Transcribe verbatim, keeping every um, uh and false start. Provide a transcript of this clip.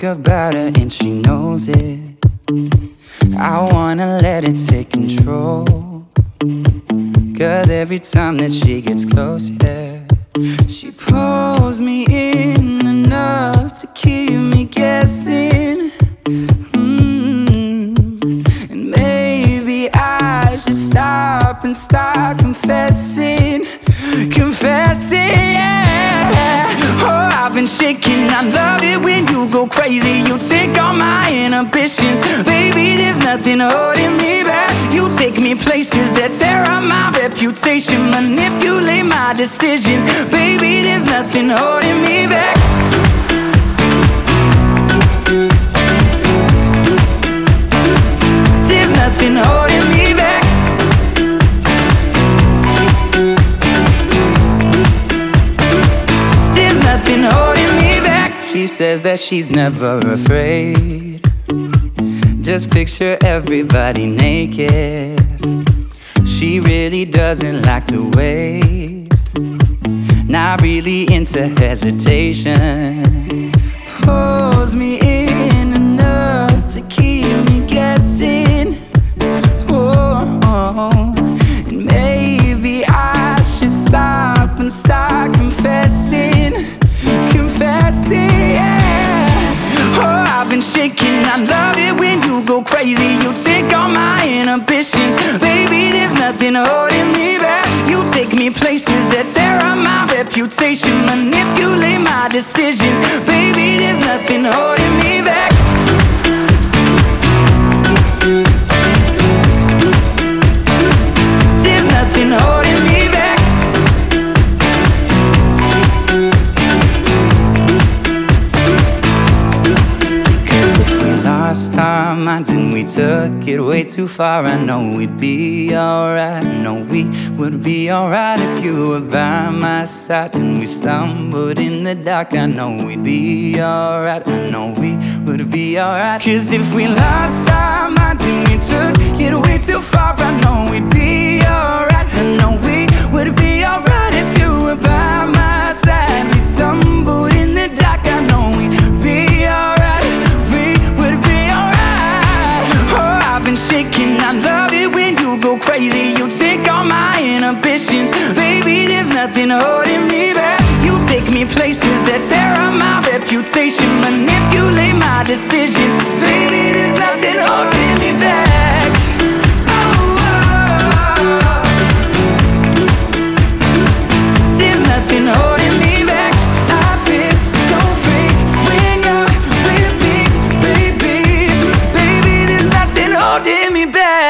about her and she knows it. I wanna let it take control, 'cause every time that she gets close, yeah, she pulls me in enough to keep me guessing. mm. And maybe I should stop and start confessing. Confessing, yeah. Oh, I've been shaking. I love it when you go crazy. You take all my inhibitions. Baby, there's nothing holding me back. You take me places that tear up my reputation, manipulate my decisions. Baby, there's nothing holding me back. There's nothing holding me back. There's nothing holding me back. She says that she's never afraid. Just picture everybody naked. She really doesn't like to wait. Not really into hesitation. Pulls me in enough to keep me guessing. Oh, and maybe I should stop and start confessing. Confessing, yeah. Oh, I've been shaking. I love it when you go crazy. You take all my inhibitions. Baby, there's nothing holding me back. You take me places that tear up my reputation, manipulate my decisions. Baby, there's nothing holding me back. There's nothing holding me back. Lost our minds and we took it way too far. I know we'd be alright. I know we would be alright if you were by my side. And we stumbled in the dark. I know we'd be alright. I know we would be alright. 'Cause if we lost our minds and we took it way too far, I know we'd be alright. I know we would be alright if you were by my side. We stumbled in the dark. I know we'd be alright. I've been shaking. I love it when you go crazy. You take all my inhibitions. Baby, there's nothing holding me back. You take me places that tear up my reputation, manipulate my decisions. Baby, there's nothing holding me back. Oh, oh. There's nothing holding me back. I feel so free when you're with me, baby. Baby, there's nothing holding me back.